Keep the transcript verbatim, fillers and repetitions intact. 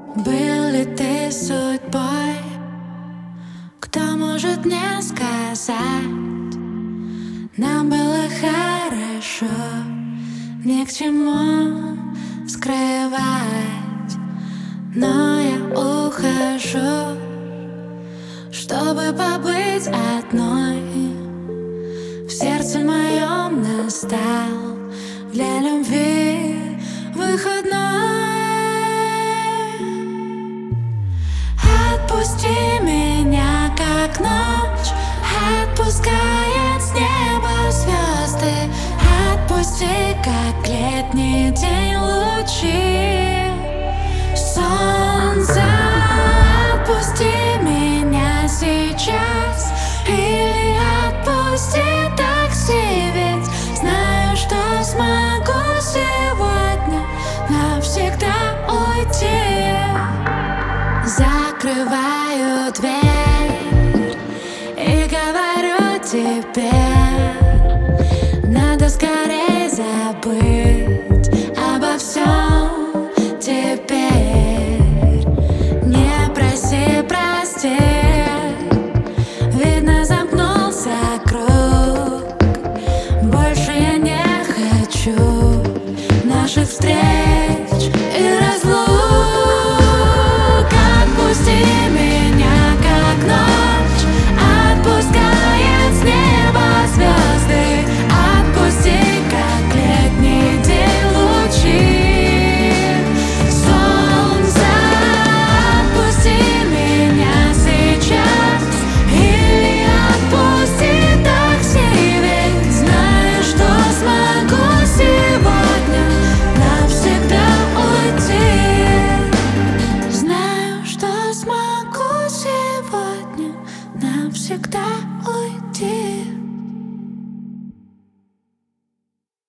Был ли ты судьбой? Кто может мне сказать? Нам было хорошо, ни к чему скрывать. Но я ухожу, чтобы побыть одной. В сердце моем настал для любви выходной. Отпусти меня, как ночь отпускает с неба звезды. Отпусти, как летний день лучи солнца. Отпусти меня сейчас или отпусти такси, ведь знаю, что смогу сегодня навсегда уйти. Закрываю дверь и говорю тебе: надо скорее забыть обо всем теперь. Не проси простить, видно, замкнулся круг. Больше я не хочу наших встреч и разлук. Отпусти меня, как ночь отпускает с неба звезды. Отпусти, как летний день лучи солнца. Отпусти меня сейчас или отпусти такси, ведь знаю, что смогу сегодня навсегда уйти. Знаю, что смогу сегодня навсегда уйти.